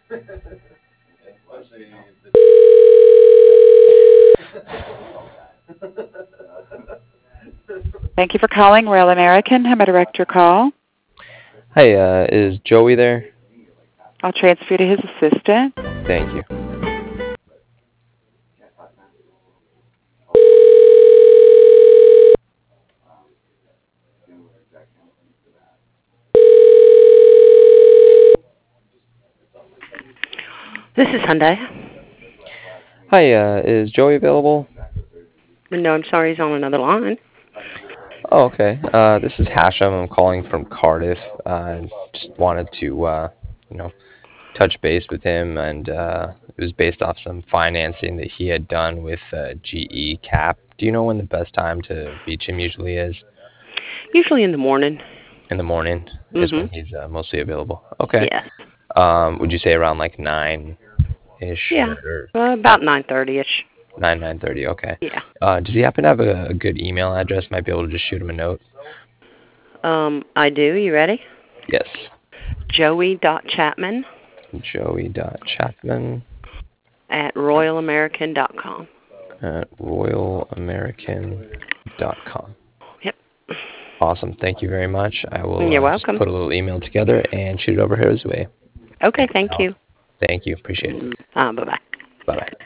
Thank you for calling Royal American. How may I direct your call? Hi, is Joey there? I'll transfer you to his assistant. Thank you. This is Hyundai. Hi, is Joey available? No, I'm sorry, he's on another line. Oh, okay. This is Hashem. I'm calling from Cardiff. Just wanted to, touch base with him, and it was based off some financing that he had done with GE Cap. Do you know when the best time to reach him usually is? Usually in the morning. In the morning is when he's mostly available. Okay. Yes. Would you say around like 9-ish Yeah. or About 9:30ish. 9:30? Okay. Yeah. Does he happen to have a good email address? Might be able to just shoot him a note. I do. You ready? Yes. Joey.Chapman Joey.Chapman at royalamerican.com. at royalamerican.com. Yep. Awesome. Thank you very much. I will You're just welcome. put a little email together and shoot it over his way. Okay, thank you. Thank you. Appreciate it. Bye-bye. Bye-bye.